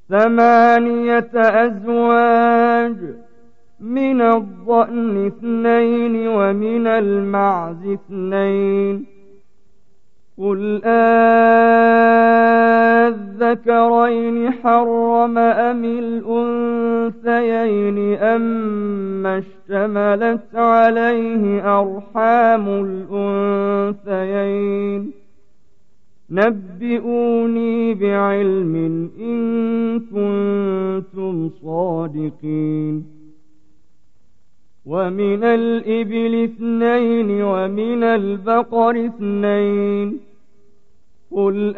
8 أزواج، من الضأن 2 ومن المعز 2. قل أذكرين حرم أم الأنثيين أما اشتملت عليه أرحام الأنثيين؟ نبئوني بعلم إن كنتم صادقين. ومن الإبل 2 ومن البقر 2. قل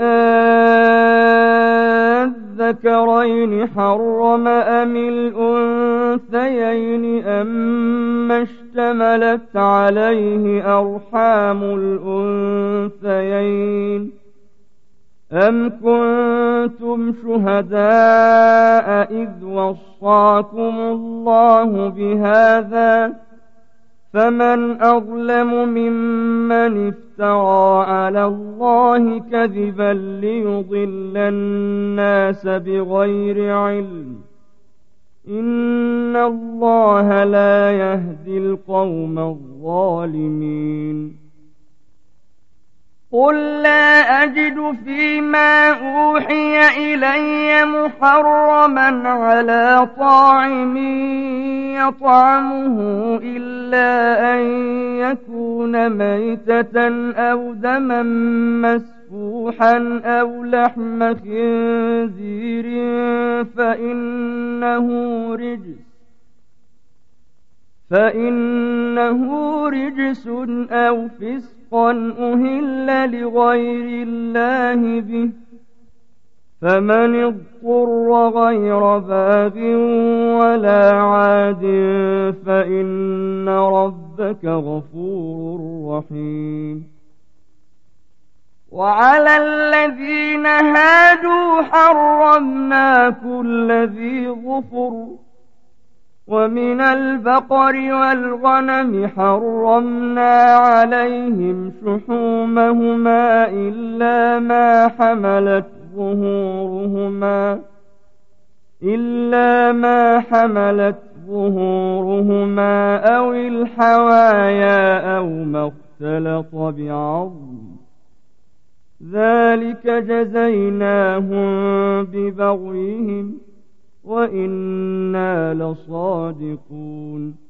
أذكرين حرم أم الأنثيين أما اشتملت عليه أرحام الأنثيين؟ أم كنتم شهداء إذ وصاكم الله بهذا؟ فمن أظلم ممن افترى على الله كذبا ليضل الناس بغير علم. إن الله لا يهدي القوم الظالمين. قل لا أجد فيما أوحي إلي محرما على طاعم يطعمه إلا أن يكون ميتة أو دما مسفوحا أو لحم خنزير فإنه رجس أو فسقا أهل لغير الله به. فمن اضطر غير باغ ولا عاد فإن ربك غفور رحيم. وعلى الذين هادوا حرمنا كل ذي ظفر، ومن البقر والغنم حرمنا عليهم شحومهما إلا ما حملت ظهورهما أو الحوايا أو ما اختلط بعظم، ذلك جزيناهم ببغيهم وإنا لصادقون.